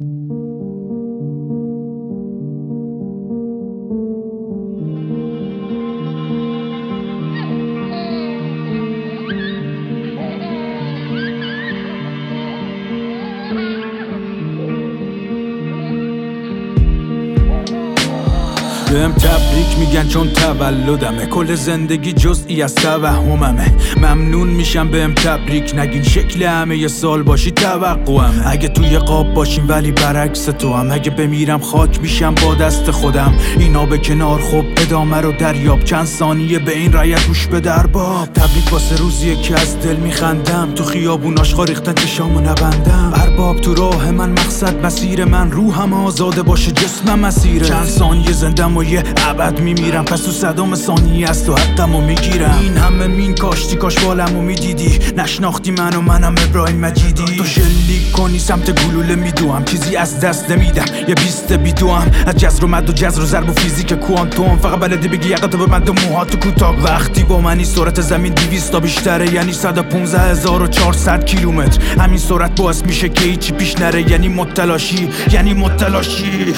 بهم تبریک میگن چون تولدمه، کل زندگی جزئی از توهممه. ممنون میشم بهم تبریک نگین، شکل همه یه سال باشی توقعمه. اگه توی قاب باشیم ولی برعکس تو هم، اگه بمیرم خاک میشم با دست خودم. اینا به کنار، خب ادامه رو دریاب، چند ثانیه به این رایت گوش به درباب. تبریک واسه روزیه که از دل میخندم، تو خیابون آشقا ریختن چشامو نبندم. ارباب تو راه من، مقصد مسیر من، روحم آزاده باشه جسمم مسیره. چند ثانیه زندم و یه ابد میمیرم، پس تو صدام ثانیه است و حقمو میگیرم. این همه مین کاشتی، کاش بالمو میدیدی، نشناختی منو، منم ابراهیم مجیدی. تو شلیک کنی سمت گلوله میدوام، چیزی از دست نمیدم، یه بیست بیدوام. از جزر و مد و جزر و ضرب و فیزیک کوانتوم، فقط بلدی بگی یقتو به مد و موهاتو کوتاه. وقتی با منی سرعت زمین 200 تا بیشتره، یعنی 115400 کیلومتر. همین سرعت باعث میشه که هیچی پیش نره، یعنی متلاشی، یعنی متلاشی.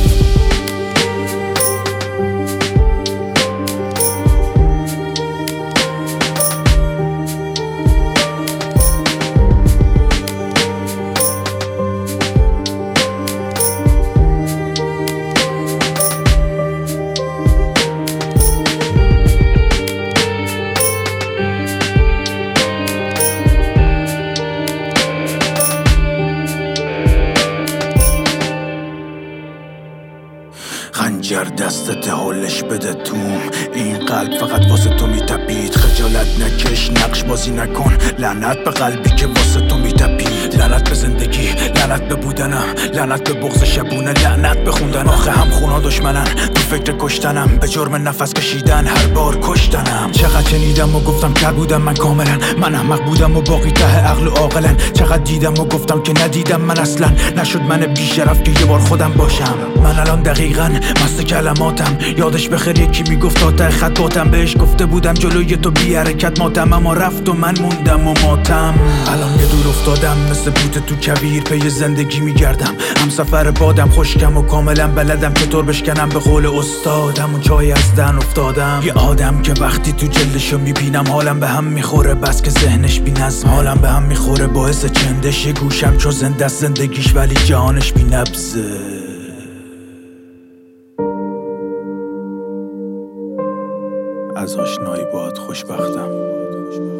خنجر دستت حالش بده توم، این قلب فقط واسه تو میتپید. خجالت نکش، نقش بازی نکن، لعنت به قلبی که واسه تو میتپید. لعنت به زندگی، لعنت به بودنم، لعنت به بغض شبونه، لعنت به خوندن. آخه هم خونا دشمنن، تو فکر کشتنم، به جرم نفس کشیدن هر بار کشتنم. چقدر شنیدم و گفتم کر بودم من کاملا، من احمق بودم و باقی ته عقل و عاقلن. چقدر دیدم و گفتم که ندیدم من اصلا، نشد من بیشرف که یه بار خودم باشم. من الان دقیقاً مست کلماتم، یادش بخیر یکی میگفت تا خطاتم، بهش گفته بودم جلوی تو بی حرکت ماتم، اما رفت و من موندم و ماتم. الان یه دور افتادم مثل بوت تو کویر، پی زندگی میگردم، هم سفر بادم، خشکم و کاملا بلدم چطور بشکنم به قول استادم. و چای از دهن افتادم، یه آدم که وقتی تو جلدشو میبینم حالم به هم میخوره، بس که ذهنش بی نظم، حالم به هم میخوره، باعث چندش. یه گوشم چو زنده است زندگیش ولی جهانش بی نبضه. از آشنایی باهات خوشبختم.